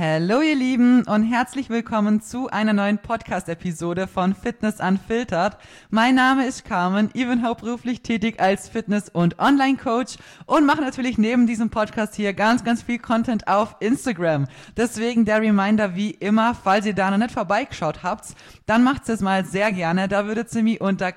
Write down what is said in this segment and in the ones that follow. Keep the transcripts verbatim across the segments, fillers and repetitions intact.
Hallo ihr Lieben und herzlich willkommen zu einer neuen Podcast-Episode von Fitness Unfiltered. Mein Name ist Carmen, ich bin hauptberuflich tätig als Fitness- und Online-Coach und mache natürlich neben diesem Podcast hier ganz, ganz viel Content auf Instagram. Deswegen der Reminder wie immer, falls ihr da noch nicht vorbeigeschaut habt, dann macht's es mal sehr gerne. Da würdet ihr mich unter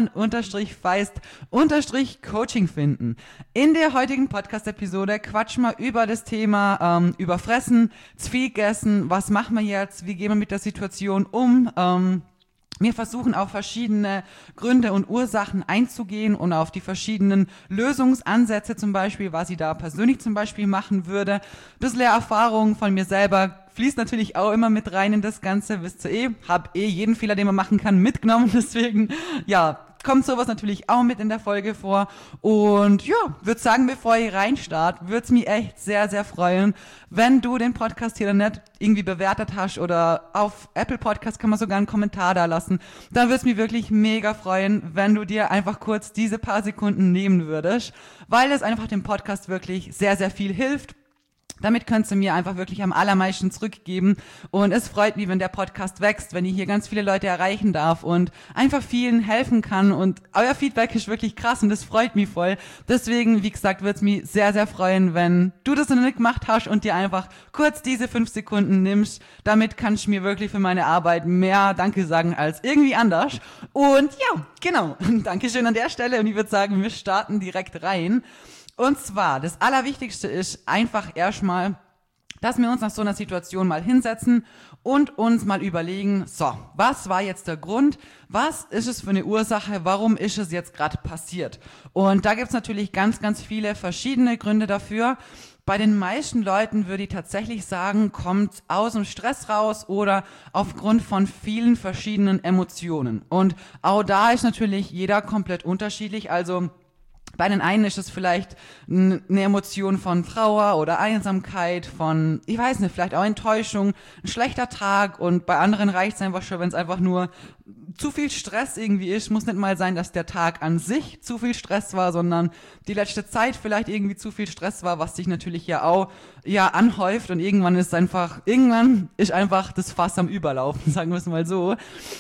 Carmen-Feist-Coaching finden. In der heutigen Podcast-Episode quatschen wir über das Thema ähm, Überfressen, zu viel gegessen, was machen wir jetzt, wie gehen wir mit der Situation um. Ähm, wir versuchen auf verschiedene Gründe und Ursachen einzugehen und auf die verschiedenen Lösungsansätze zum Beispiel, was ich da persönlich zum Beispiel machen würde. Ein bisschen Erfahrung von mir selber fließt natürlich auch immer mit rein in das Ganze, wisst ihr eh, hab eh jeden Fehler, den man machen kann, mitgenommen, deswegen, ja, kommt sowas natürlich auch mit in der Folge vor und ja, würde sagen, bevor ihr reinstartet, würde es mich echt sehr, sehr freuen, wenn du den Podcast hier dann nicht irgendwie bewertet hast oder auf Apple Podcast kann man sogar einen Kommentar da lassen, dann würde es mich wirklich mega freuen, wenn du dir einfach kurz diese paar Sekunden nehmen würdest, weil es einfach dem Podcast wirklich sehr, sehr viel hilft. Damit könnt ihr mir einfach wirklich am allermeisten zurückgeben und es freut mich, wenn der Podcast wächst, wenn ich hier ganz viele Leute erreichen darf und einfach vielen helfen kann und euer Feedback ist wirklich krass und das freut mich voll. Deswegen, wie gesagt, würde es mich sehr, sehr freuen, wenn du das noch nicht gemacht hast und dir einfach kurz diese fünf Sekunden nimmst. Damit kannst du mir wirklich für meine Arbeit mehr Danke sagen als irgendwie anders. Und ja, genau, Dankeschön an der Stelle und ich würde sagen, wir starten direkt rein. Und zwar, das Allerwichtigste ist einfach erstmal, dass wir uns nach so einer Situation mal hinsetzen und uns mal überlegen, so, was war jetzt der Grund, was ist es für eine Ursache, warum ist es jetzt gerade passiert? Und da gibt's natürlich ganz, ganz viele verschiedene Gründe dafür. Bei den meisten Leuten würde ich tatsächlich sagen, kommt aus dem Stress raus oder aufgrund von vielen verschiedenen Emotionen. Und auch da ist natürlich jeder komplett unterschiedlich, also bei den einen ist es vielleicht eine Emotion von Trauer oder Einsamkeit, von, ich weiß nicht, vielleicht auch Enttäuschung, ein schlechter Tag und bei anderen reicht es einfach schon, wenn es einfach nur zu viel Stress irgendwie ist. Muss nicht mal sein, dass der Tag an sich zu viel Stress war, sondern die letzte Zeit vielleicht irgendwie zu viel Stress war, was sich natürlich ja auch ja anhäuft und irgendwann ist einfach, irgendwann ist einfach das Fass am Überlaufen, sagen wir es mal so.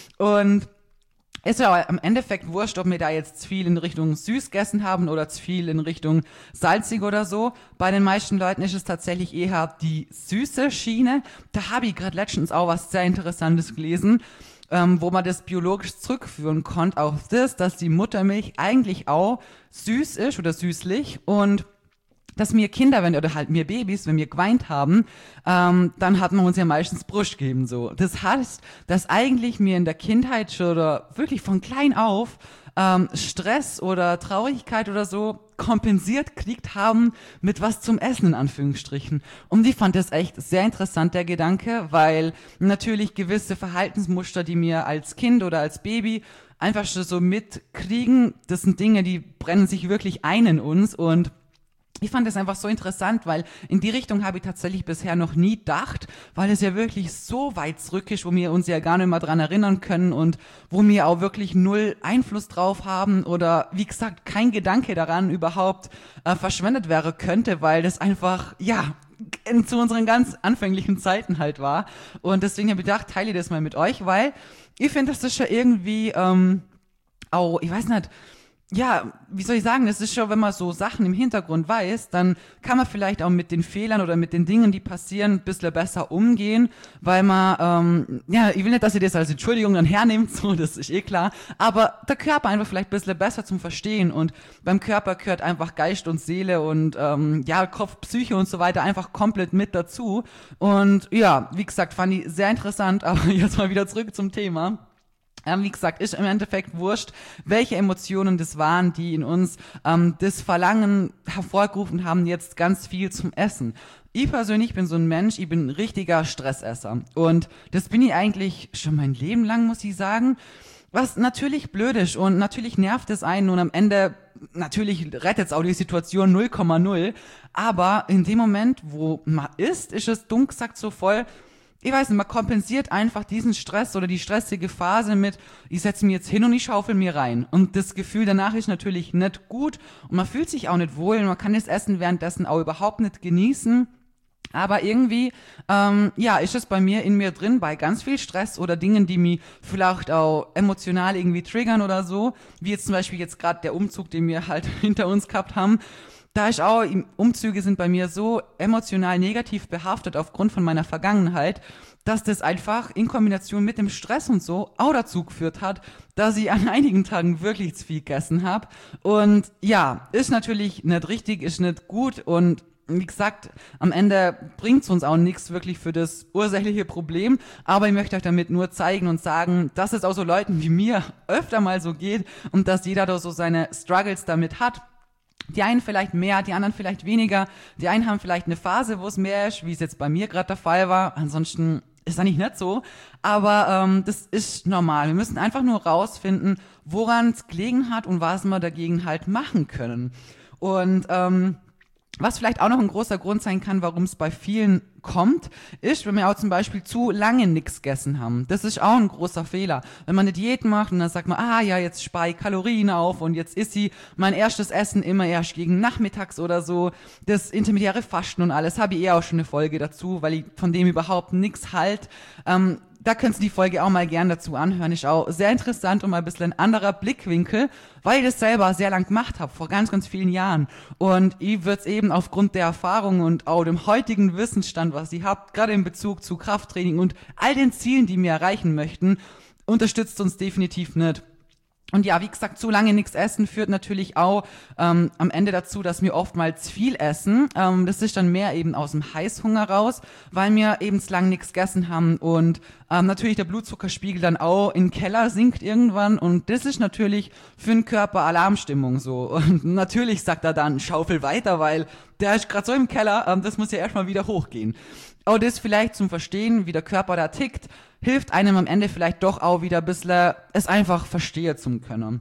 Und ist ja am Endeffekt wurscht, ob wir da jetzt zu viel in Richtung süß gegessen haben oder zu viel in Richtung salzig oder so. Bei den meisten Leuten ist es tatsächlich eher die süße Schiene. Da habe ich gerade letztens auch was sehr Interessantes gelesen, ähm, wo man das biologisch zurückführen konnte auf das, dass die Muttermilch eigentlich auch süß ist oder süßlich und dass mir Kinder, wenn oder halt mir Babys, wenn wir geweint haben, ähm, dann hat man uns ja meistens Brust gegeben so. Das heißt, dass eigentlich mir in der Kindheit schon oder wirklich von klein auf ähm, Stress oder Traurigkeit oder so kompensiert gekriegt haben mit was zum Essen in Anführungsstrichen. Und ich fand das echt sehr interessant, der Gedanke, weil natürlich gewisse Verhaltensmuster, die mir als Kind oder als Baby einfach schon so mitkriegen, das sind Dinge, die brennen sich wirklich ein in uns und ich fand das einfach so interessant, weil in die Richtung habe ich tatsächlich bisher noch nie gedacht, weil es ja wirklich so weit zurück ist, wo wir uns ja gar nicht mehr dran erinnern können und wo wir auch wirklich null Einfluss drauf haben oder wie gesagt kein Gedanke daran überhaupt äh, verschwendet wäre könnte, weil das einfach, ja, in, zu unseren ganz anfänglichen Zeiten halt war. Und deswegen habe ich gedacht, teile das mal mit euch, weil ich finde, das ist schon irgendwie ähm, auch, ich weiß nicht, ja, wie soll ich sagen, das ist schon, wenn man so Sachen im Hintergrund weiß, dann kann man vielleicht auch mit den Fehlern oder mit den Dingen, die passieren, ein bisschen besser umgehen, weil man, ähm, ja, ich will nicht, dass ihr das als Entschuldigung dann hernehmt, so, das ist eh klar, aber der Körper einfach vielleicht ein bisschen besser zum Verstehen und beim Körper gehört einfach Geist und Seele und, ähm, ja, Kopf, Psyche und so weiter einfach komplett mit dazu und ja, wie gesagt, fand ich sehr interessant, aber jetzt mal wieder zurück zum Thema. Ähm, wie gesagt, ist im Endeffekt wurscht, welche Emotionen das waren, die in uns ähm, das Verlangen hervorgerufen haben, jetzt ganz viel zum Essen. Ich persönlich bin so ein Mensch, ich bin ein richtiger Stressesser. Und das bin ich eigentlich schon mein Leben lang, muss ich sagen. Was natürlich blöd ist und natürlich nervt es einen und am Ende, natürlich rettet es auch die Situation null Komma null. Aber in dem Moment, wo man isst, ist es dumm gesagt so voll, ich weiß nicht, man kompensiert einfach diesen Stress oder die stressige Phase mit, ich setze mir jetzt hin und ich schaufel mir rein. Und das Gefühl danach ist natürlich nicht gut und man fühlt sich auch nicht wohl und man kann das Essen währenddessen auch überhaupt nicht genießen. Aber irgendwie, ähm, ja, ist es bei mir in mir drin, bei ganz viel Stress oder Dingen, die mich vielleicht auch emotional irgendwie triggern oder so, wie jetzt zum Beispiel jetzt gerade der Umzug, den wir halt hinter uns gehabt haben. Da ist auch, Umzüge sind bei mir so emotional negativ behaftet aufgrund von meiner Vergangenheit, dass das einfach in Kombination mit dem Stress und so auch dazu geführt hat, dass ich an einigen Tagen wirklich zu viel gegessen habe. Und ja, ist natürlich nicht richtig, ist nicht gut und wie gesagt, am Ende bringt es uns auch nichts wirklich für das ursächliche Problem, aber ich möchte euch damit nur zeigen und sagen, dass es auch so Leuten wie mir öfter mal so geht und dass jeder da so seine Struggles damit hat. Die einen vielleicht mehr, die anderen vielleicht weniger. Die einen haben vielleicht eine Phase, wo es mehr ist, wie es jetzt bei mir gerade der Fall war. Ansonsten ist eigentlich nicht so, aber ähm, das ist normal. Wir müssen einfach nur rausfinden, woran es gelegen hat und was wir dagegen halt machen können. Und ähm, was vielleicht auch noch ein großer Grund sein kann, warum es bei vielen kommt, ist, wenn wir auch zum Beispiel zu lange nichts gegessen haben. Das ist auch ein großer Fehler. Wenn man eine Diät macht und dann sagt man, ah ja, jetzt spare ich Kalorien auf und jetzt isst sie mein erstes Essen immer erst gegen nachmittags oder so. Das intermediäre Fasten und alles, habe ich eher auch schon eine Folge dazu, weil ich von dem überhaupt nichts halt. Ähm, Da könnt ihr die Folge auch mal gern dazu anhören. Ist auch sehr interessant und mal ein bisschen ein anderer Blickwinkel, weil ich das selber sehr lang gemacht habe, vor ganz, ganz vielen Jahren. Und ich würde es eben aufgrund der Erfahrung und auch dem heutigen Wissensstand, was ich habe, gerade in Bezug zu Krafttraining und all den Zielen, die wir erreichen möchten, unterstützt uns definitiv nicht. Und ja, wie gesagt, zu lange nichts essen führt natürlich auch ähm, am Ende dazu, dass wir oftmals viel essen. Ähm, das ist dann mehr eben aus dem Heißhunger raus, weil wir eben zu lange nichts gegessen haben und ähm, natürlich der Blutzuckerspiegel dann auch in den Keller sinkt irgendwann und das ist natürlich für den Körper Alarmstimmung so. Und natürlich sagt er dann, schaufel weiter, weil der ist gerade so im Keller, ähm, das muss ja erstmal wieder hochgehen. Auch das vielleicht zum Verstehen, wie der Körper da tickt, hilft einem am Ende vielleicht doch auch wieder ein bisschen, es einfach verstehen zu können.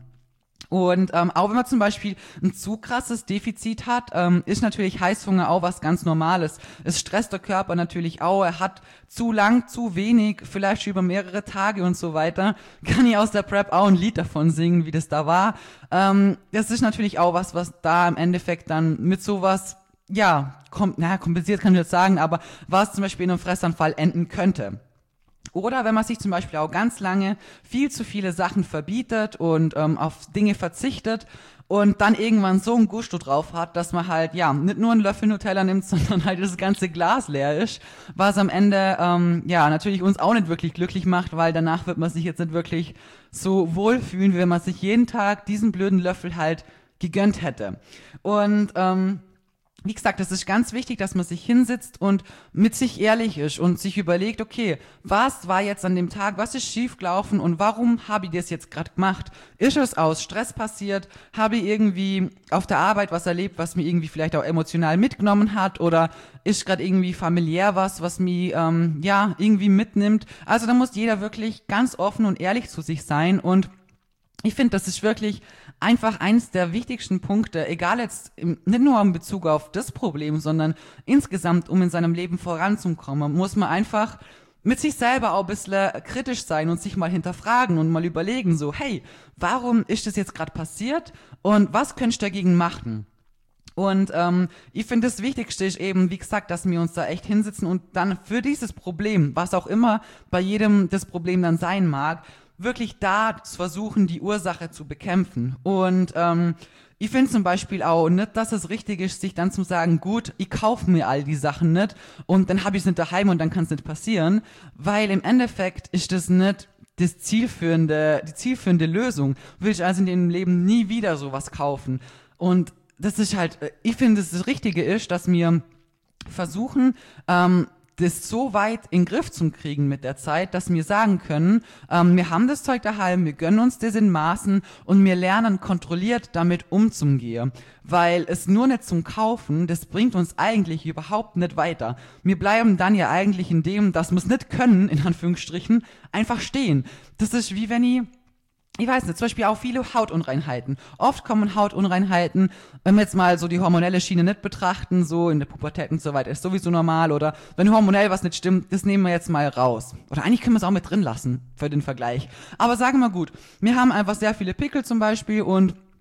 Und ähm, auch wenn man zum Beispiel ein zu krasses Defizit hat, ähm, ist natürlich Heißhunger auch was ganz Normales. Es stresst der Körper natürlich auch, er hat zu lang, zu wenig, vielleicht über mehrere Tage und so weiter. Kann ich aus der Prep auch ein Lied davon singen, wie das da war. Ähm, das ist natürlich auch was, was da im Endeffekt dann mit sowas ja, kom- naja, kompensiert kann ich jetzt sagen, aber was zum Beispiel in einem Fressanfall enden könnte. Oder wenn man sich zum Beispiel auch ganz lange viel zu viele Sachen verbietet und ähm, auf Dinge verzichtet und dann irgendwann so ein Gusto drauf hat, dass man halt, ja, nicht nur einen Löffel Nutella nimmt, sondern halt das ganze Glas leer ist, was am Ende, ähm, ja, natürlich uns auch nicht wirklich glücklich macht, weil danach wird man sich jetzt nicht wirklich so wohlfühlen, wie wenn man sich jeden Tag diesen blöden Löffel halt gegönnt hätte. Und, ähm, wie gesagt, es ist ganz wichtig, dass man sich hinsetzt und mit sich ehrlich ist und sich überlegt, okay, was war jetzt an dem Tag, was ist schiefgelaufen und warum habe ich das jetzt gerade gemacht? Ist es aus Stress passiert? Habe ich irgendwie auf der Arbeit was erlebt, was mir irgendwie vielleicht auch emotional mitgenommen hat? Oder ist gerade irgendwie familiär was, was mich ähm, ja irgendwie mitnimmt? Also da muss jeder wirklich ganz offen und ehrlich zu sich sein und ich finde, das ist wirklich einfach eins der wichtigsten Punkte, egal jetzt im, nicht nur in Bezug auf das Problem, sondern insgesamt, um in seinem Leben voranzukommen, muss man einfach mit sich selber auch ein bisschen kritisch sein und sich mal hinterfragen und mal überlegen, so, hey, warum ist das jetzt gerade passiert und was könnte ich dagegen machen? Und ähm, ich finde, das Wichtigste ist eben, wie gesagt, dass wir uns da echt hinsetzen und dann für dieses Problem, was auch immer bei jedem das Problem dann sein mag, wirklich da versuchen, die Ursache zu bekämpfen. Und ähm, ich finde zum Beispiel auch nicht, dass es richtig ist, sich dann zu sagen, gut, ich kaufe mir all die Sachen nicht und dann habe ich es nicht daheim und dann kann es nicht passieren, weil im Endeffekt ist das nicht das zielführende, die zielführende Lösung. Will ich also in dem Leben nie wieder sowas kaufen. Und das ist halt, ich finde, das Richtige ist, dass wir versuchen, ähm, das so weit in den Griff zu kriegen mit der Zeit, dass wir sagen können, ähm, wir haben das Zeug daheim, wir gönnen uns das in Maßen und wir lernen kontrolliert damit umzugehen. Weil es nur nicht zum Kaufen, das bringt uns eigentlich überhaupt nicht weiter. Wir bleiben dann ja eigentlich in dem, dass wir es nicht können, in Anführungsstrichen, einfach stehen. Das ist wie wenn ich Ich weiß nicht, zum Beispiel auch viele Hautunreinheiten. Oft kommen Hautunreinheiten, wenn wir jetzt mal so die hormonelle Schiene nicht betrachten, so in der Pubertät und so weiter, ist sowieso normal. Oder wenn hormonell was nicht stimmt, das nehmen wir jetzt mal raus. Oder eigentlich können wir es auch mit drin lassen, für den Vergleich. Aber sagen wir gut, wir haben einfach sehr viele Pickel zum Beispiel und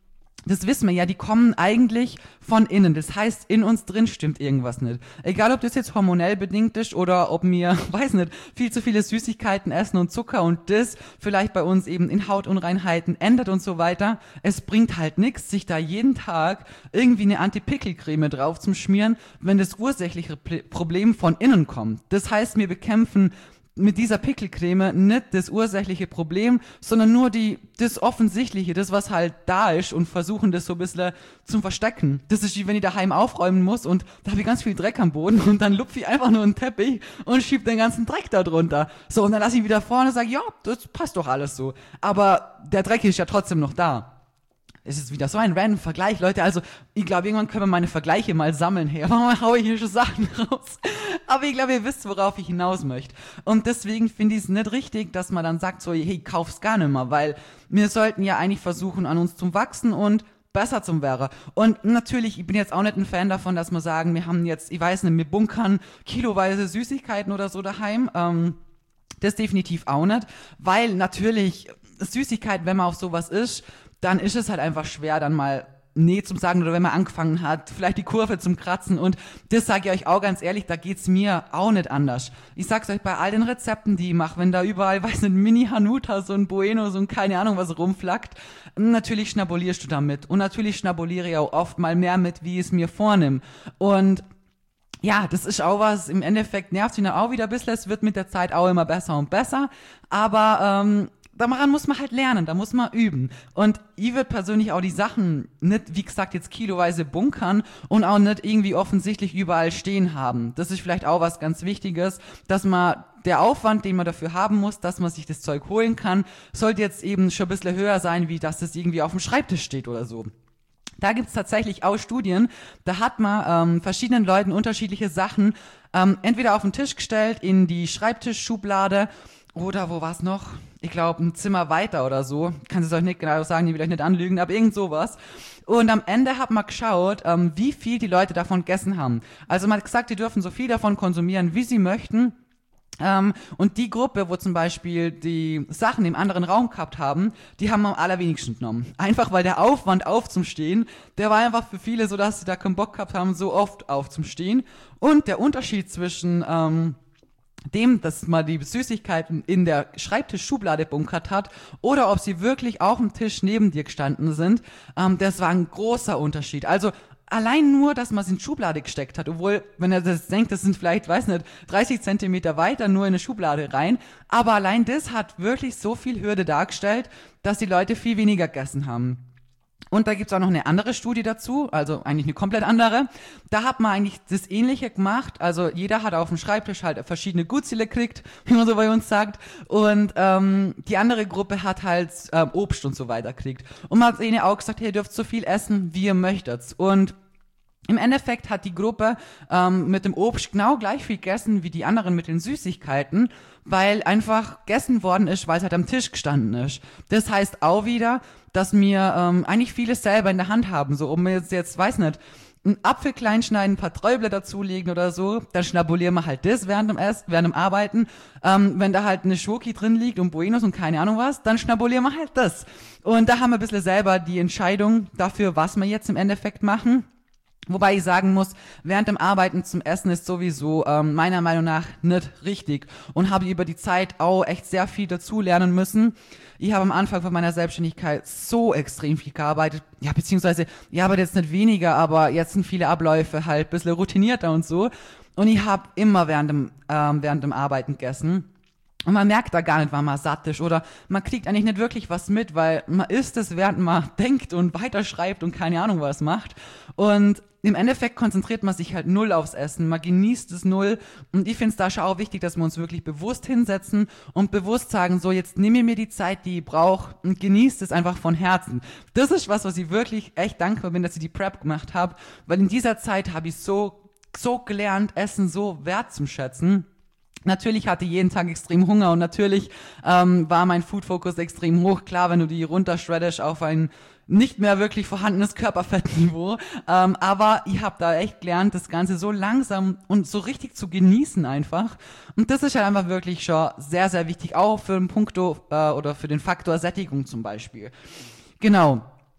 das wissen wir ja, die kommen eigentlich von innen. Das heißt, in uns drin stimmt irgendwas nicht. Egal, ob das jetzt hormonell bedingt ist oder ob wir, weiß nicht, viel zu viele Süßigkeiten essen und Zucker und das vielleicht bei uns eben in Hautunreinheiten ändert und so weiter. Es bringt halt nichts, sich da jeden Tag irgendwie eine Anti-Pickel-Creme drauf zu schmieren, wenn das ursächliche Problem von innen kommt. Das heißt, wir bekämpfen mit dieser Pickelcreme nicht das ursächliche Problem, sondern nur die, das Offensichtliche, das, was halt da ist und versuchen, das so ein bisschen zu verstecken. Das ist wie wenn ich daheim aufräumen muss und da habe ich ganz viel Dreck am Boden und dann lupfe ich einfach nur einen Teppich und schieb den ganzen Dreck da drunter. So, und dann lasse ich wieder vorne und sage, ja, das passt doch alles so. Aber der Dreck ist ja trotzdem noch da. Es ist wieder so ein random Vergleich, Leute. Also, ich glaube, irgendwann können wir meine Vergleiche mal sammeln. Hey, warum haue ich hier schon Sachen raus? Aber ich glaube, ihr wisst, worauf ich hinaus möchte. Und deswegen finde ich es nicht richtig, dass man dann sagt so, hey, kauf's gar nicht mehr. Weil wir sollten ja eigentlich versuchen, an uns zu wachsen und besser zum wäre. Und natürlich, ich bin jetzt auch nicht ein Fan davon, dass wir sagen, wir haben jetzt, ich weiß nicht, wir bunkern kiloweise Süßigkeiten oder so daheim. Ähm, das definitiv auch nicht. Weil natürlich, Süßigkeiten, wenn man auf sowas ist, dann ist es halt einfach schwer, dann mal nee zum Sagen oder wenn man angefangen hat, vielleicht die Kurve zum Kratzen und das sage ich euch auch ganz ehrlich, da geht's mir auch nicht anders. Ich sag's euch bei all den Rezepten, die ich mache, wenn da überall, weiß nicht, Mini-Hanuta, so ein Bueno, so ein keine Ahnung was rumflackt, natürlich schnabulierst du damit und natürlich schnabuliere ich auch oft mal mehr mit, wie ich es mir vornimm und ja, das ist auch was, im Endeffekt nervt mich auch wieder ein bisschen, es wird mit der Zeit auch immer besser und besser, aber ähm, daran muss man halt lernen, da muss man üben. Und ich würde persönlich auch die Sachen nicht, wie gesagt, jetzt kiloweise bunkern und auch nicht irgendwie offensichtlich überall stehen haben. Das ist vielleicht auch was ganz Wichtiges, dass man der Aufwand, den man dafür haben muss, dass man sich das Zeug holen kann, sollte jetzt eben schon ein bisschen höher sein, wie dass das irgendwie auf dem Schreibtisch steht oder so. Da gibt's tatsächlich auch Studien, da hat man ähm, verschiedenen Leuten unterschiedliche Sachen ähm, entweder auf den Tisch gestellt, in die Schreibtischschublade oder wo war's noch? Ich glaube, ein Zimmer weiter oder so. Ich kann es euch nicht genau sagen, ich will euch nicht anlügen, aber irgend sowas. Und am Ende hat man geschaut, ähm, wie viel die Leute davon gegessen haben. Also man hat gesagt, die dürfen so viel davon konsumieren, wie sie möchten. Ähm, und die Gruppe, wo zum Beispiel die Sachen im anderen Raum gehabt haben, die haben am allerwenigsten genommen. Einfach weil der Aufwand aufzustehen, der war einfach für viele so, dass sie da keinen Bock gehabt haben, so oft aufzustehen. Und der Unterschied zwischen ähm, dem, dass man die Süßigkeiten in der Schreibtischschublade bunkert hat oder ob sie wirklich auf dem Tisch neben dir gestanden sind, ähm, das war ein großer Unterschied. Also allein nur, dass man es in die Schublade gesteckt hat, obwohl, wenn er das denkt, das sind vielleicht, weiß nicht, dreißig Zentimeter weiter nur in eine Schublade rein, aber allein das hat wirklich so viel Hürde dargestellt, dass die Leute viel weniger gegessen haben. Und da gibt's auch noch eine andere Studie dazu, also eigentlich eine komplett andere. Da hat man eigentlich das Ähnliche gemacht. Also jeder hat auf dem Schreibtisch halt verschiedene Gutsile gekriegt, wie man so bei uns sagt. Und ähm, die andere Gruppe hat halt ähm, Obst und so weiter gekriegt. Und man hat ihnen auch gesagt, hey, ihr dürft so viel essen, wie ihr möchtet. Und im Endeffekt hat die Gruppe ähm, mit dem Obst genau gleich viel gegessen wie die anderen mit den Süßigkeiten, weil einfach gegessen worden ist, weil es halt am Tisch gestanden ist. Das heißt auch wieder, dass wir ähm, eigentlich vieles selber in der Hand haben. So, um jetzt, jetzt weiß nicht, einen Apfel klein schneiden, ein paar Träubler dazulegen oder so, dann schnabulieren wir halt das während dem Essen, während dem Arbeiten. Ähm, wenn da halt eine Schoki drin liegt und Buenos und keine Ahnung was, dann schnabulieren wir halt das. Und da haben wir ein bisschen selber die Entscheidung dafür, was wir jetzt im Endeffekt machen. Wobei ich sagen muss, während dem Arbeiten zum Essen ist sowieso ähm, meiner Meinung nach nicht richtig und habe über die Zeit auch echt sehr viel dazu lernen müssen. Ich habe am Anfang von meiner Selbstständigkeit so extrem viel gearbeitet, ja, beziehungsweise ich arbeite jetzt nicht weniger, aber jetzt sind viele Abläufe halt ein bisschen routinierter und so und ich habe immer während dem, ähm, während dem Arbeiten gegessen. Und man merkt da gar nicht, wann man satt ist oder man kriegt eigentlich nicht wirklich was mit, weil man isst es, während man denkt und weiterschreibt und keine Ahnung was macht. Und im Endeffekt konzentriert man sich halt null aufs Essen, man genießt es null. Und ich finde es da schon auch wichtig, dass wir uns wirklich bewusst hinsetzen und bewusst sagen, so jetzt nehme ich mir die Zeit, die ich brauche und genießt es einfach von Herzen. Das ist was, was ich wirklich echt dankbar bin, dass ich die Prep gemacht habe, weil in dieser Zeit habe ich so, so gelernt, Essen so wertzuschätzen. Natürlich hatte ich jeden Tag extrem Hunger und natürlich ähm, war mein Food-Fokus extrem hoch. Klar, wenn du die runterschreddest auf ein nicht mehr wirklich vorhandenes Körperfettniveau. Ähm, aber ich habe da echt gelernt, das Ganze so langsam und so richtig zu genießen einfach. Und das ist halt einfach wirklich schon sehr, sehr wichtig, auch für den Punkto äh, oder für den Faktor Sättigung zum Beispiel. Genau.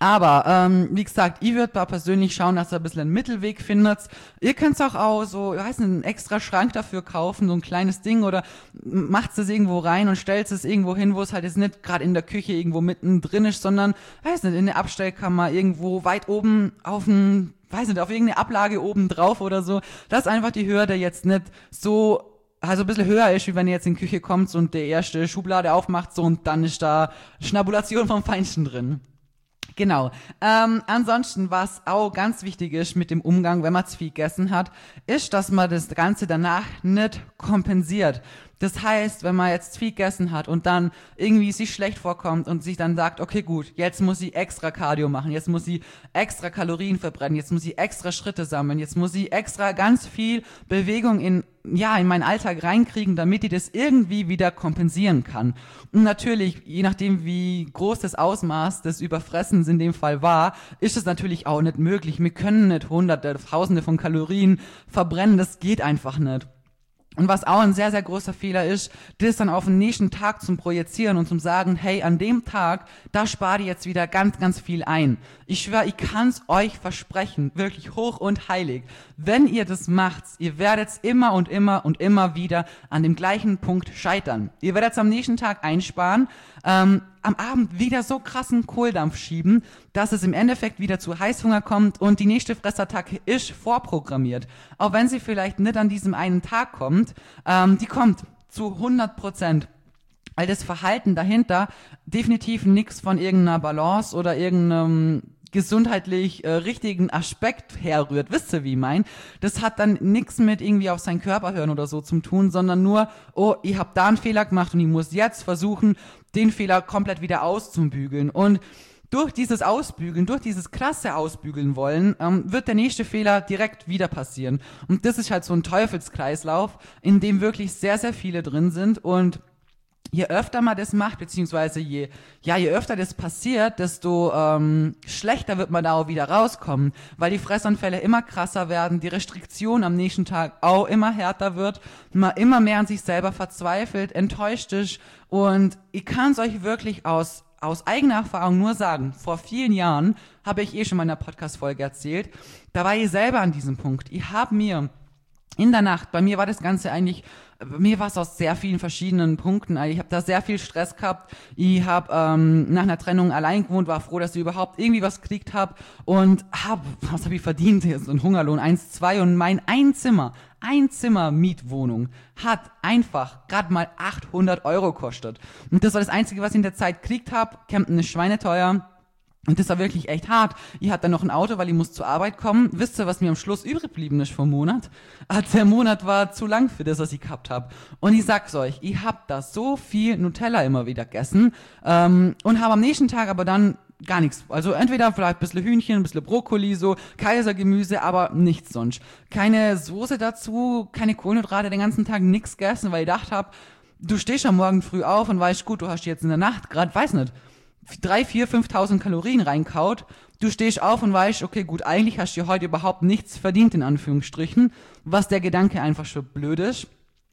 Aber, ähm, wie gesagt, ich würde da persönlich schauen, dass ihr ein bisschen einen Mittelweg findet. Ihr könnt auch, auch so, ich weiß nicht, einen extra Schrank dafür kaufen, so ein kleines Ding, oder macht es irgendwo rein und stellt es irgendwo hin, wo es halt jetzt nicht gerade in der Küche irgendwo mittendrin ist, sondern, weiß nicht, in der Abstellkammer irgendwo weit oben auf dem, weiß nicht, auf irgendeine Ablage oben drauf oder so, dass einfach die Hürde jetzt nicht so also ein bisschen höher ist, wie wenn ihr jetzt in die Küche kommt und der erste Schublade aufmacht, so, und dann ist da Schnabulation vom Feinsten drin. Genau. Ähm, ansonsten, was auch ganz wichtig ist mit dem Umgang, wenn man zu viel gegessen hat, ist, dass man das Ganze danach nicht kompensiert. Das heißt, wenn man jetzt zu viel gegessen hat und dann irgendwie sich schlecht vorkommt und sich dann sagt, okay gut, jetzt muss ich extra Cardio machen, jetzt muss ich extra Kalorien verbrennen, jetzt muss ich extra Schritte sammeln, jetzt muss ich extra ganz viel Bewegung in, ja, in meinen Alltag reinkriegen, damit ich das irgendwie wieder kompensieren kann. Und natürlich, je nachdem wie groß das Ausmaß des Überfressens in dem Fall war, ist es natürlich auch nicht möglich. Wir können nicht hunderte, tausende von Kalorien verbrennen, das geht einfach nicht. Und was auch ein sehr, sehr großer Fehler ist, das dann auf den nächsten Tag zum Projizieren und zum sagen, hey, an dem Tag, da spart ihr jetzt wieder ganz, ganz viel ein. Ich schwöre, ich kann's euch versprechen, wirklich hoch und heilig. Wenn ihr das macht, ihr werdet immer und immer und immer wieder an dem gleichen Punkt scheitern. Ihr werdet am nächsten Tag einsparen, ähm, am Abend wieder so krassen Kohldampf schieben, dass es im Endeffekt wieder zu Heißhunger kommt und die nächste Fressattacke ist vorprogrammiert. Auch wenn sie vielleicht nicht an diesem einen Tag kommt, ähm, die kommt zu hundert Prozent. Weil das Verhalten dahinter definitiv nichts von irgendeiner Balance oder irgendeinem gesundheitlich äh, richtigen Aspekt herrührt. Wisst ihr, wie ich mein? Das hat dann nichts mit irgendwie auf seinen Körper hören oder so zu tun, sondern nur, oh, ich habe da einen Fehler gemacht und ich muss jetzt versuchen, den Fehler komplett wieder auszubügeln. Und durch dieses Ausbügeln, durch dieses klasse Ausbügeln wollen, ähm, wird der nächste Fehler direkt wieder passieren. Und das ist halt so ein Teufelskreislauf, in dem wirklich sehr, sehr viele drin sind. Und je öfter man das macht, beziehungsweise je, ja, je öfter das passiert, desto ähm, schlechter wird man da auch wieder rauskommen, weil die Fressanfälle immer krasser werden, die Restriktion am nächsten Tag auch immer härter wird, man immer mehr an sich selber verzweifelt, enttäuscht ist. Und ich kann es euch wirklich aus aus eigener Erfahrung nur sagen, vor vielen Jahren, habe ich eh schon mal in einer Podcast-Folge erzählt, da war ich selber an diesem Punkt. Ich habe mir in der Nacht, bei mir war das Ganze eigentlich, bei mir war es aus sehr vielen verschiedenen Punkten. Ich habe da sehr viel Stress gehabt. Ich habe ähm, nach einer Trennung allein gewohnt, war froh, dass ich überhaupt irgendwie was gekriegt habe und hab, was habe ich verdient? Jetzt ein Hungerlohn eins, zwei und mein ein Zimmer, ein Zimmer Mietwohnung hat einfach gerade mal achthundert Euro kostet. Und das war das Einzige, was ich in der Zeit gekriegt habe. Kempten ist schweineteuer. Und das war wirklich echt hart. Ich hatte dann noch ein Auto, weil ich muss zur Arbeit kommen. Wisst ihr, was mir am Schluss übrig geblieben ist vom Monat? Der Monat war zu lang für das, was ich gehabt habe. Und ich sag's euch, ich hab da so viel Nutella immer wieder gegessen ähm, und habe am nächsten Tag aber dann gar nichts. Also entweder vielleicht ein bisschen Hühnchen, ein bisschen Brokkoli, so Kaisergemüse, aber nichts sonst. Keine Soße dazu, keine Kohlenhydrate, den ganzen Tag nichts gegessen, weil ich gedacht habe, du stehst am Morgen früh auf und weißt, gut, du hast jetzt in der Nacht gerade, weiß nicht, drei, vier, fünftausend Kalorien reinkaut. Du stehst auf und weißt, okay, gut, eigentlich hast du heute überhaupt nichts verdient, in Anführungsstrichen, was der Gedanke einfach schon blöd ist.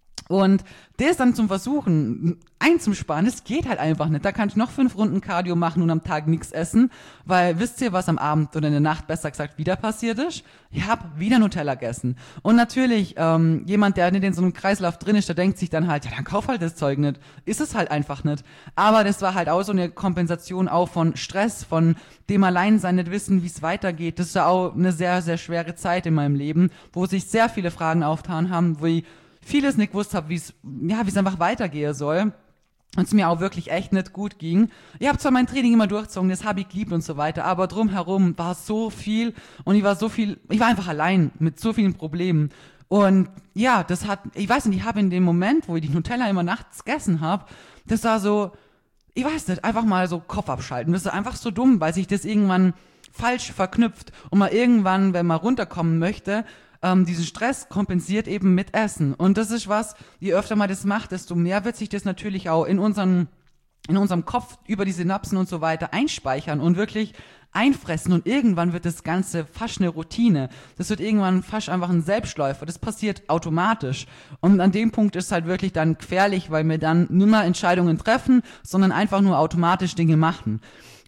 Und das dann zum Versuchen einzusparen, das geht halt einfach nicht. Da kann ich noch fünf Runden Cardio machen und am Tag nichts essen, weil wisst ihr, was am Abend oder in der Nacht, besser gesagt, wieder passiert ist? Ich hab wieder Nutella gegessen. Und natürlich, ähm, jemand, der nicht in so einem Kreislauf drin ist, der denkt sich dann halt, ja, dann kauf halt das Zeug nicht. Ist es halt einfach nicht. Aber das war halt auch so eine Kompensation auch von Stress, von dem Alleinsein, nicht wissen, wie es weitergeht. Das war auch eine sehr, sehr schwere Zeit in meinem Leben, wo sich sehr viele Fragen aufgetan haben, wo ich vieles nicht gewusst habe, wie es ja, wie es einfach weitergehen soll. Und es mir auch wirklich echt nicht gut ging. Ich habe zwar mein Training immer durchgezogen, das habe ich geliebt und so weiter, aber drumherum war so viel und ich war so viel, ich war einfach allein mit so vielen Problemen. Und ja, das hat, ich weiß nicht, ich habe in dem Moment, wo ich die Nutella immer nachts gegessen habe, das war so, ich weiß nicht, einfach mal so Kopf abschalten. Das ist einfach so dumm, weil sich das irgendwann falsch verknüpft und man irgendwann, wenn man runterkommen möchte, Ähm, diesen Stress kompensiert eben mit Essen. Und das ist was, je öfter man das macht, desto mehr wird sich das natürlich auch in unseren, in unserem Kopf über die Synapsen und so weiter einspeichern und wirklich einfressen. Und irgendwann wird das Ganze fast eine Routine. Das wird irgendwann fast einfach ein Selbstläufer. Das passiert automatisch. Und an dem Punkt ist es halt wirklich dann gefährlich, weil wir dann nicht mehr Entscheidungen treffen, sondern einfach nur automatisch Dinge machen.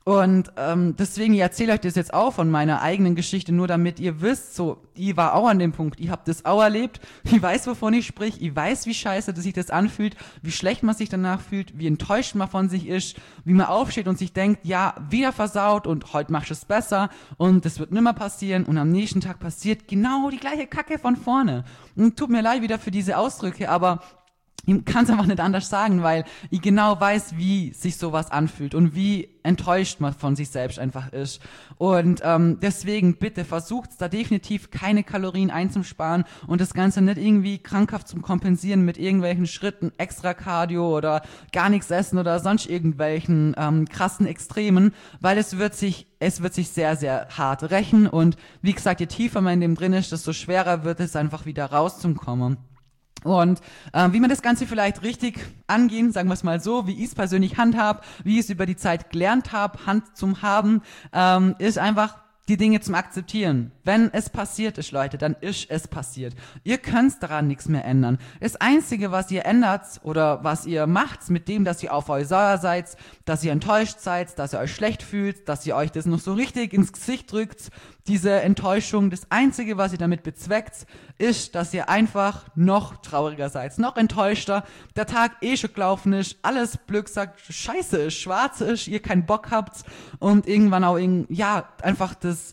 Und ähm, deswegen, ich erzähle euch das jetzt auch von meiner eigenen Geschichte, nur damit ihr wisst, so, ich war auch an dem Punkt, ich habe das auch erlebt, ich weiß, wovon ich sprich, ich weiß, wie scheiße dass sich das anfühlt, wie schlecht man sich danach fühlt, wie enttäuscht man von sich ist, wie man aufsteht und sich denkt, ja, wieder versaut und heute machst du es besser und das wird nimmer passieren und am nächsten Tag passiert genau die gleiche Kacke von vorne. Und tut mir leid wieder für diese Ausdrücke, aber ich kann es einfach nicht anders sagen, weil ich genau weiß, wie sich sowas anfühlt und wie enttäuscht man von sich selbst einfach ist. Und ähm, deswegen bitte versucht da definitiv keine Kalorien einzusparen und das Ganze nicht irgendwie krankhaft zum Kompensieren mit irgendwelchen Schritten, extra Cardio oder gar nichts essen oder sonst irgendwelchen ähm, krassen Extremen, weil es wird sich es wird sich sehr, sehr hart rächen und wie gesagt, je tiefer man in dem drin ist, desto schwerer wird es einfach wieder rauszukommen. Und äh, wie man das Ganze vielleicht richtig angehen, sagen wir es mal so, wie ich es persönlich handhab, wie ich es über die Zeit gelernt habe, Hand zum Haben, ähm, ist einfach die Dinge zum Akzeptieren. Wenn es passiert ist, Leute, dann ist es passiert. Ihr könnt daran nichts mehr ändern. Das Einzige, was ihr ändert oder was ihr macht mit dem, dass ihr auf euch sauer seid, dass ihr enttäuscht seid, dass ihr euch schlecht fühlt, dass ihr euch das noch so richtig ins Gesicht drückt, diese Enttäuschung, das Einzige, was ihr damit bezweckt, ist, dass ihr einfach noch trauriger seid, noch enttäuschter, der Tag eh schon gelaufen ist, alles Glück sagt, scheiße ist, schwarz ist, ihr keinen Bock habt und irgendwann auch, ja, einfach das,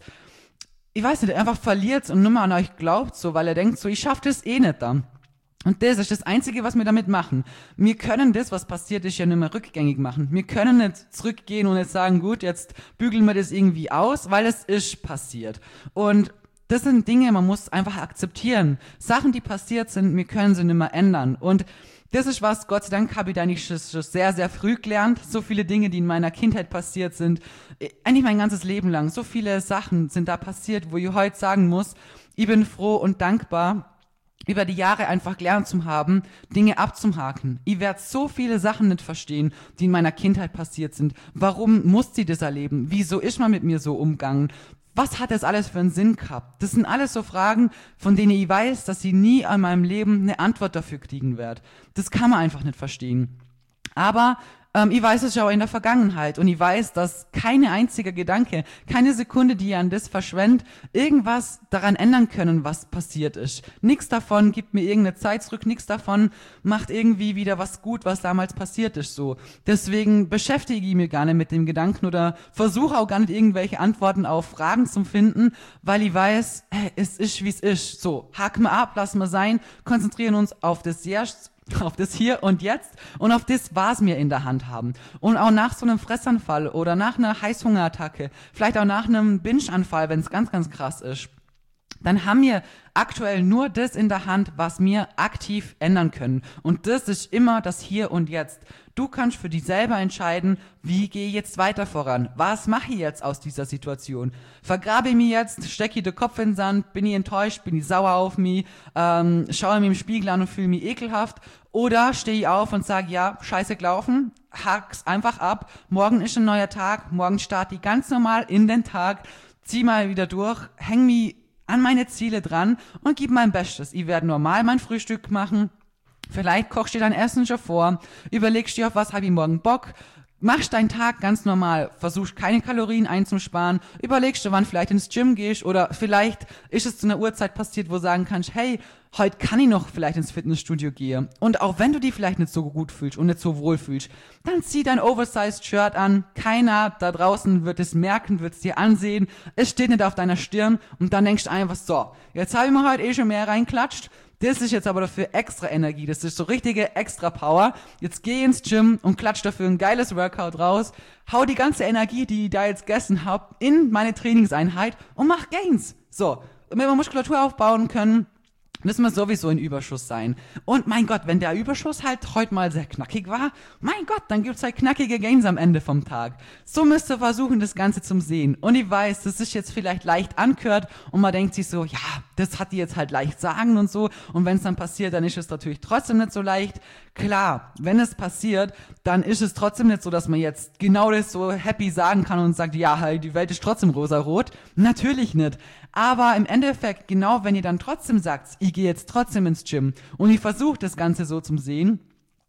ich weiß nicht, einfach verliert und nur mal an euch glaubt, so, weil ihr denkt so, ich schaff das eh nicht dann. Und das ist das Einzige, was wir damit machen. Wir können das, was passiert ist, ja nicht mehr rückgängig machen. Wir können nicht zurückgehen und jetzt sagen, gut, jetzt bügeln wir das irgendwie aus, weil es ist passiert. Und das sind Dinge, man muss einfach akzeptieren. Sachen, die passiert sind, wir können sie nicht mehr ändern. Und das ist was, Gott sei Dank habe ich da nicht schon sehr, sehr früh gelernt. So viele Dinge, die in meiner Kindheit passiert sind, eigentlich mein ganzes Leben lang. So viele Sachen sind da passiert, wo ich heute sagen muss, ich bin froh und dankbar, über die Jahre einfach gelernt zu haben, Dinge abzuhaken. Ich werde so viele Sachen nicht verstehen, die in meiner Kindheit passiert sind. Warum muss sie das erleben? Wieso ist man mit mir so umgegangen? Was hat das alles für einen Sinn gehabt? Das sind alles so Fragen, von denen ich weiß, dass ich nie in meinem Leben eine Antwort dafür kriegen werde. Das kann man einfach nicht verstehen. Aber ähm, ich weiß es ja auch in der Vergangenheit und ich weiß, dass keine einzige Gedanke, keine Sekunde, die ihr an das verschwendet, irgendwas daran ändern können, was passiert ist. Nichts davon gibt mir irgendeine Zeit zurück, nichts davon macht irgendwie wieder was gut, was damals passiert ist. So. Deswegen beschäftige ich mich gar nicht mit dem Gedanken oder versuche auch gar nicht irgendwelche Antworten auf Fragen zu finden, weil ich weiß, hey, es ist, wie es ist. So, haken wir ab, lassen wir sein, konzentrieren uns auf das Jetzt, auf das Hier und Jetzt und auf das, was wir in der Hand haben. Und auch nach so einem Fressanfall oder nach einer Heißhungerattacke, vielleicht auch nach einem Binge-Anfall, wenn es ganz, ganz krass ist, dann haben wir aktuell nur das in der Hand, was wir aktiv ändern können. Und das ist immer das Hier und Jetzt. Du kannst für dich selber entscheiden, wie gehe ich jetzt weiter voran? Was mache ich jetzt aus dieser Situation? Vergrabe ich mich jetzt? Stecke ich den Kopf in den Sand? Bin ich enttäuscht? Bin ich sauer auf mich? Ähm, schaue ich mir im Spiegel an und fühle mich ekelhaft? Oder stehe ich auf und sage, ja, scheiße gelaufen, hack's einfach ab. Morgen ist ein neuer Tag. Morgen starte ich ganz normal in den Tag. Zieh mal wieder durch. Häng mich an meine Ziele dran und gib mein Bestes. Ich werde normal mein Frühstück machen. Vielleicht kochst du dir dein Essen schon vor, überlegst dir, auf was habe ich morgen Bock, machst deinen Tag ganz normal, versuchst keine Kalorien einzusparen, überlegst du, wann vielleicht ins Gym gehst oder vielleicht ist es zu einer Uhrzeit passiert, wo du sagen kannst, hey, heute kann ich noch vielleicht ins Fitnessstudio gehen. Und auch wenn du dich vielleicht nicht so gut fühlst und nicht so wohl fühlst, dann zieh dein Oversized Shirt an. Keiner da draußen wird es merken, wird es dir ansehen. Es steht nicht auf deiner Stirn und dann denkst du einfach so, jetzt habe ich mir heute eh schon mehr reinklatscht. Das ist jetzt aber dafür extra Energie, das ist so richtige extra Power. Jetzt geh ins Gym und klatsch dafür ein geiles Workout raus, hau die ganze Energie, die ich da jetzt gegessen hab, in meine Trainingseinheit und mach Gains. So, und wenn wir Muskulatur aufbauen können, müssen wir sowieso in Überschuss sein. Und mein Gott, wenn der Überschuss halt heute mal sehr knackig war, mein Gott, dann gibt's halt knackige Gains am Ende vom Tag. So müsst ihr versuchen, das Ganze zum Sehen. Und ich weiß, das ist jetzt vielleicht leicht angehört und man denkt sich so, ja, das hat die jetzt halt leicht sagen und so. Und wenn es dann passiert, dann ist es natürlich trotzdem nicht so leicht. Klar, wenn es passiert, dann ist es trotzdem nicht so, dass man jetzt genau das so happy sagen kann und sagt, ja, halt, die Welt ist trotzdem rosarot. Natürlich nicht. Aber im Endeffekt, genau wenn ihr dann trotzdem sagt, ich gehe jetzt trotzdem ins Gym und ich versuche das Ganze so zum Sehen,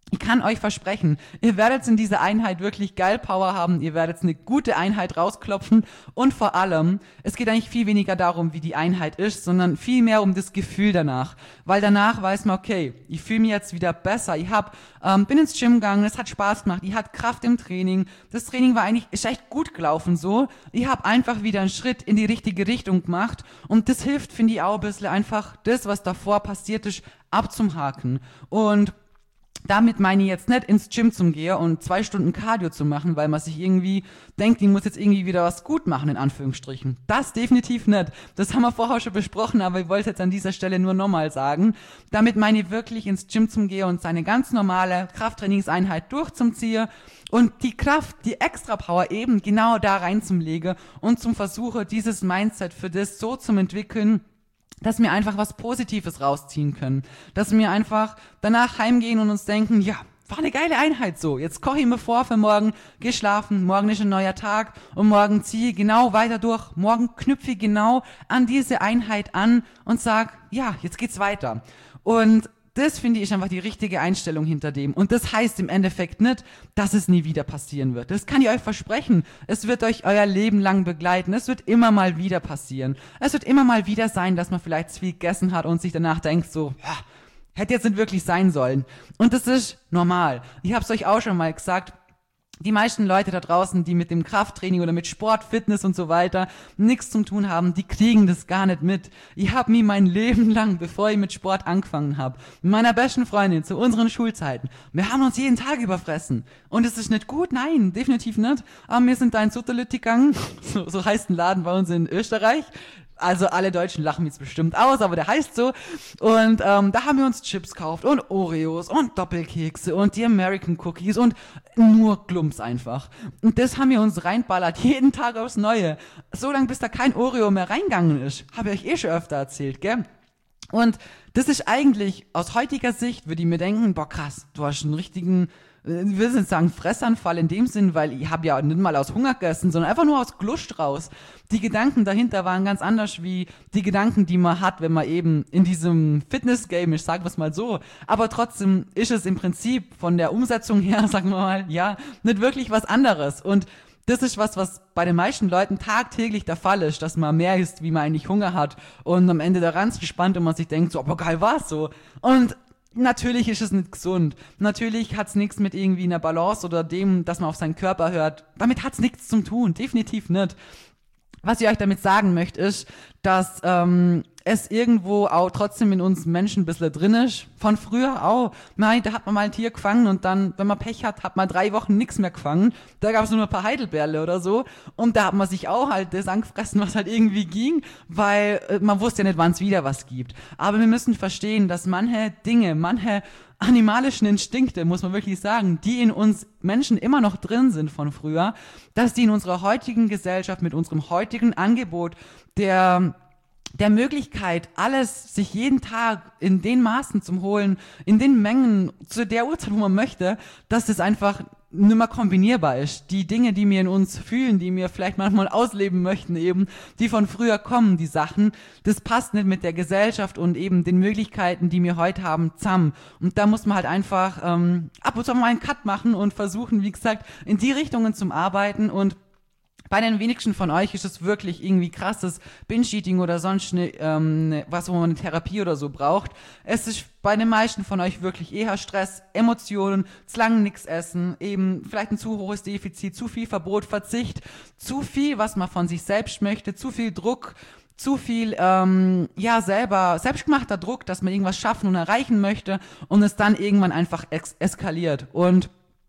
Ich kann euch versprechen, ihr werdet in dieser Einheit wirklich geil Power haben, ihr werdet eine gute Einheit rausklopfen und vor allem, es geht eigentlich viel weniger darum, wie die Einheit ist, sondern viel mehr um das Gefühl danach, weil danach weiß man, okay, ich fühle mich jetzt wieder besser, ich hab, ähm, bin ins Gym gegangen, es hat Spaß gemacht, ich hatte Kraft im Training, das Training war eigentlich, ist echt gut gelaufen so, ich habe einfach wieder einen Schritt in die richtige Richtung gemacht und das hilft, finde ich auch ein bisschen einfach, das, was davor passiert ist, abzuhaken und damit meine ich jetzt nicht ins Gym zu gehen und zwei Stunden Cardio zu machen, weil man sich irgendwie denkt, ich muss jetzt irgendwie wieder was gut machen, in Anführungsstrichen. Das definitiv nicht. Das haben wir vorher schon besprochen, aber ich wollte jetzt an dieser Stelle nur nochmal sagen. Damit meine ich wirklich ins Gym zu gehen und seine ganz normale Krafttrainingseinheit durchzuziehen und die Kraft, die Extra-Power eben genau da reinzulegen und zum Versuche, dieses Mindset für das so zu entwickeln, dass wir einfach was Positives rausziehen können. Dass wir einfach danach heimgehen und uns denken, ja, war eine geile Einheit so. Jetzt koche ich mir vor für morgen, geh schlafen, morgen ist ein neuer Tag und morgen ziehe ich genau weiter durch. Morgen knüpfe ich genau an diese Einheit an und sag, ja, jetzt geht's weiter. Und das finde ich einfach die richtige Einstellung hinter dem. Und das heißt im Endeffekt nicht, dass es nie wieder passieren wird. Das kann ich euch versprechen. Es wird euch euer Leben lang begleiten. Es wird immer mal wieder passieren. Es wird immer mal wieder sein, dass man vielleicht zu viel gegessen hat und sich danach denkt so, ja, hätte jetzt nicht wirklich sein sollen. Und das ist normal. Ich habe es euch auch schon mal gesagt. Die meisten Leute da draußen, die mit dem Krafttraining oder mit Sport, Fitness und so weiter nichts zu tun haben, die kriegen das gar nicht mit. Ich habe mir mein Leben lang, bevor ich mit Sport angefangen habe, mit meiner besten Freundin zu unseren Schulzeiten, wir haben uns jeden Tag überfressen. Und es ist nicht gut? Nein, definitiv nicht. Aber wir sind da in Sutterlütt gegangen, so, so heißt ein Laden bei uns in Österreich. Also alle Deutschen lachen jetzt bestimmt aus, aber der heißt so. Und ähm, da haben wir uns Chips gekauft und Oreos und Doppelkekse und die American Cookies und nur Glumps einfach. Und das haben wir uns reinballert, jeden Tag aufs Neue. So lange, bis da kein Oreo mehr reingegangen ist. Habe ich euch eh schon öfter erzählt, gell? Und das ist eigentlich, aus heutiger Sicht, würde ich mir denken, boah krass, du hast einen richtigen, ich will nicht sagen Fressanfall in dem Sinn, weil ich habe ja nicht mal aus Hunger gegessen, sondern einfach nur aus Lust raus. Die Gedanken dahinter waren ganz anders wie die Gedanken, die man hat, wenn man eben in diesem Fitness-Game ist, sagen wir es mal so. Aber trotzdem ist es im Prinzip von der Umsetzung her, sagen wir mal, ja, nicht wirklich was anderes. Und das ist was, was bei den meisten Leuten tagtäglich der Fall ist, dass man mehr isst, wie man eigentlich Hunger hat und am Ende der Ranz gespannt und man sich denkt, so, aber geil war's so. Und natürlich ist es nicht gesund. Natürlich hat's nichts mit irgendwie einer Balance oder dem, dass man auf seinen Körper hört. Damit hat's nichts zu tun. Definitiv nicht. Was ich euch damit sagen möchte, ist, dass ähm, es irgendwo auch trotzdem in uns Menschen ein bisschen drin ist. Von früher auch. Nein, da hat man mal ein Tier gefangen und dann, wenn man Pech hat, hat man drei Wochen nichts mehr gefangen. Da gab es nur ein paar Heidelbeerle oder so. Und da hat man sich auch halt das angefressen, was halt irgendwie ging, weil äh, man wusste ja nicht, wann es wieder was gibt. Aber wir müssen verstehen, dass manche Dinge, manche animalischen Instinkte, muss man wirklich sagen, die in uns Menschen immer noch drin sind von früher, dass die in unserer heutigen Gesellschaft mit unserem heutigen Angebot der der Möglichkeit, alles sich jeden Tag in den Maßen zu holen, in den Mengen, zu der Uhrzeit, wo man möchte, dass das einfach nicht mehr kombinierbar ist. Die Dinge, die wir in uns fühlen, die wir vielleicht manchmal ausleben möchten eben, die von früher kommen, die Sachen, das passt nicht mit der Gesellschaft und eben den Möglichkeiten, die wir heute haben, zusammen. Und da muss man halt einfach ähm, ab und zu mal einen Cut machen und versuchen, wie gesagt, in die Richtungen zu arbeiten. Und bei den wenigsten von euch ist es wirklich irgendwie krasses Binge-Eating oder sonst ne, ähm, ne, was, wo man eine Therapie oder so braucht. Es ist bei den meisten von euch wirklich eher Stress, Emotionen, zu lange nichts essen, eben vielleicht ein zu hohes Defizit, zu viel Verbot, Verzicht, zu viel, was man von sich selbst möchte, zu viel Druck, zu viel, ähm, ja, selber, selbstgemachter Druck, dass man irgendwas schaffen und erreichen möchte und es dann irgendwann einfach ex- eskaliert. Und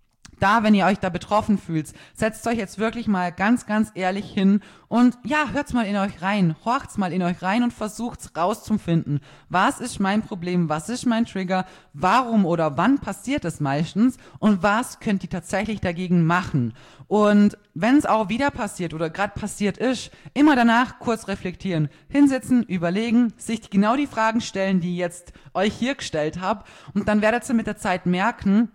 da, wenn ihr euch da betroffen fühlt, setzt euch jetzt wirklich mal ganz, ganz ehrlich hin und ja, hört's mal in euch rein, horcht's mal in euch rein und versucht's rauszufinden. Was ist mein Problem? Was ist mein Trigger? Warum oder wann passiert es meistens? Und was könnt ihr tatsächlich dagegen machen? Und wenn es auch wieder passiert oder gerade passiert ist, immer danach kurz reflektieren, hinsetzen, überlegen, sich genau die Fragen stellen, die ich jetzt euch hier gestellt habe und dann werdet ihr mit der Zeit merken,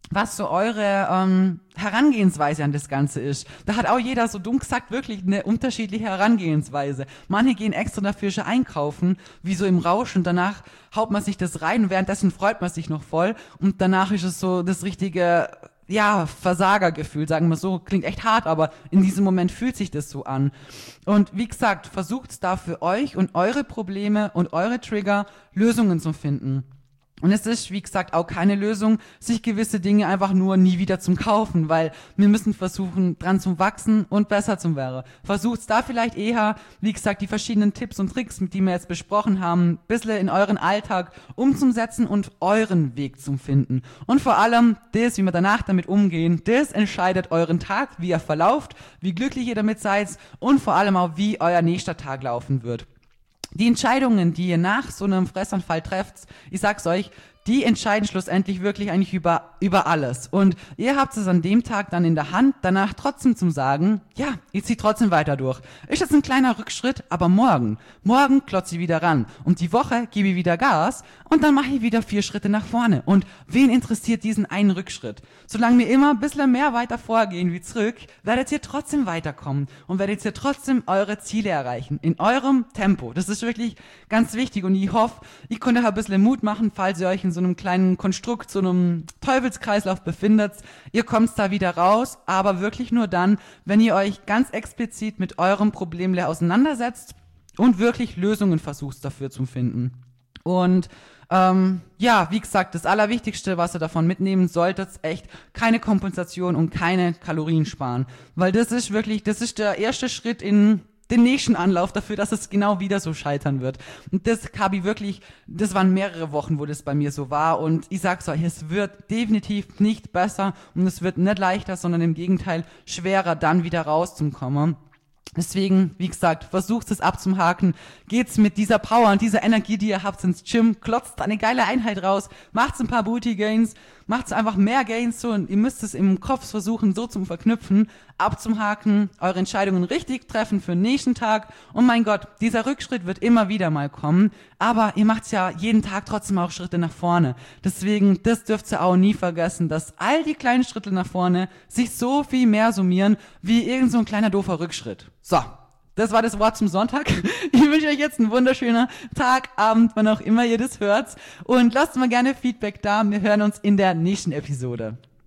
was so eure ähm, Herangehensweise an das Ganze ist. Da hat auch jeder, so dumm gesagt, wirklich eine unterschiedliche Herangehensweise. Manche gehen extra dafür schon einkaufen, wie so im Rausch, und danach haut man sich das rein und währenddessen freut man sich noch voll und danach ist es so das richtige, ja, Versagergefühl, sagen wir so. Klingt echt hart, aber in diesem Moment fühlt sich das so an. Und wie gesagt, versucht da für euch und eure Probleme und eure Trigger Lösungen zu finden. Und es ist, wie gesagt, auch keine Lösung, sich gewisse Dinge einfach nur nie wieder zum Kaufen, weil wir müssen versuchen, dran zu wachsen und besser zu werden. Versucht da vielleicht eher, wie gesagt, die verschiedenen Tipps und Tricks, die wir jetzt besprochen haben, ein bisschen in euren Alltag umzusetzen und euren Weg zu finden. Und vor allem das, wie wir danach damit umgehen, das entscheidet euren Tag, wie er verläuft, wie glücklich ihr damit seid und vor allem auch, wie euer nächster Tag laufen wird. Die Entscheidungen, die ihr nach so einem Fressanfall trefft, ich sag's euch, die entscheiden schlussendlich wirklich eigentlich über, über alles. Und ihr habt es an dem Tag dann in der Hand, danach trotzdem zum sagen, ja, ich zieh trotzdem weiter durch. Ist jetzt ein kleiner Rückschritt, aber morgen, morgen klotze ich wieder ran. Und die Woche gebe ich wieder Gas und dann mache ich wieder vier Schritte nach vorne. Und wen interessiert diesen einen Rückschritt? Solange wir immer ein bisschen mehr weiter vorgehen wie zurück, werdet ihr trotzdem weiterkommen und werdet ihr trotzdem eure Ziele erreichen. In eurem Tempo. Das ist wirklich ganz wichtig und ich hoffe, ich konnte euch ein bisschen Mut machen, falls ihr euch in so einem kleinen Konstrukt, so einem Teufelskreislauf befindet. Ihr kommt da wieder raus, aber wirklich nur dann, wenn ihr euch ganz explizit mit eurem Problem auseinandersetzt und wirklich Lösungen versucht dafür zu finden. Und ähm, ja, wie gesagt, das Allerwichtigste, was ihr davon mitnehmen solltet, ist echt keine Kompensation und keine Kalorien sparen. Weil das ist wirklich, das ist der erste Schritt in den nächsten Anlauf dafür, dass es genau wieder so scheitern wird. Und das habe ich wirklich, das waren mehrere Wochen, wo das bei mir so war. Und ich sag's euch, es wird definitiv nicht besser und es wird nicht leichter, sondern im Gegenteil schwerer, dann wieder rauszukommen. Deswegen, wie gesagt, versucht es abzuhaken, geht's mit dieser Power und dieser Energie, die ihr habt, ins Gym, klotzt eine geile Einheit raus, macht's ein paar Booty Gains, macht's einfach mehr Gains so und ihr müsst es im Kopf versuchen, so zum Verknüpfen, abzuhaken, eure Entscheidungen richtig treffen für den nächsten Tag und mein Gott, dieser Rückschritt wird immer wieder mal kommen, aber ihr macht's ja jeden Tag trotzdem auch Schritte nach vorne. Deswegen, das dürft ihr auch nie vergessen, dass all die kleinen Schritte nach vorne sich so viel mehr summieren, wie irgend so ein kleiner doofer Rückschritt. So, das war das Wort zum Sonntag. Ich wünsche euch jetzt einen wunderschönen Tag, Abend, wann auch immer ihr das hört. Und lasst mal gerne Feedback da. Wir hören uns in der nächsten Episode.